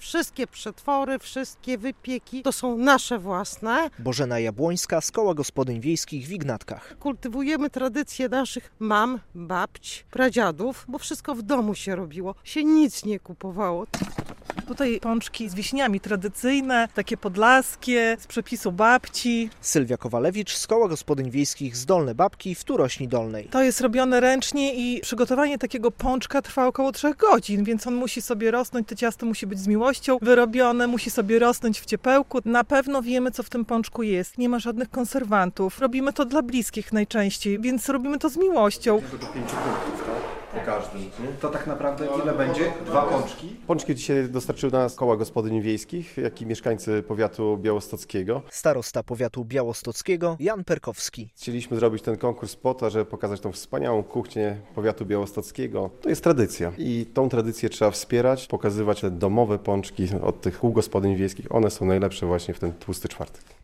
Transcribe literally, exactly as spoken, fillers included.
Wszystkie przetwory, wszystkie wypieki to są nasze własne. Bożena Jabłońska z Koła Gospodyń Wiejskich w Ignatkach. Kultywujemy tradycje naszych mam, babć, pradziadów, bo wszystko w domu się robiło, się nic nie kupowało. Tutaj pączki z wiśniami tradycyjne, takie podlaskie, z przepisu babci. Sylwia Kowalewicz z Koła Gospodyń Wiejskich z Dolne Babki w Turośni Dolnej. To jest robione ręcznie i przygotowanie takiego pączka trwa około trzech godzin, więc on musi sobie rosnąć, to ciasto musi być z miłością wyrobione, musi sobie rosnąć w ciepełku. Na pewno wiemy, co w tym pączku jest. Nie ma żadnych konserwantów. Robimy to dla bliskich najczęściej, więc robimy to z miłością. Do pięciu punktów, tak? Po każdym. To tak naprawdę ile będzie? Dwa pączki? Pączki dzisiaj dostarczyły do nas Koła Gospodyń Wiejskich, jak i mieszkańcy powiatu białostockiego. Starosta powiatu białostockiego Jan Perkowski. Chcieliśmy zrobić ten konkurs po to, żeby pokazać tą wspaniałą kuchnię powiatu białostockiego. To jest tradycja i tą tradycję trzeba wspierać, pokazywać te domowe pączki od tych kół gospodyń wiejskich. One są najlepsze właśnie w ten tłusty czwartek.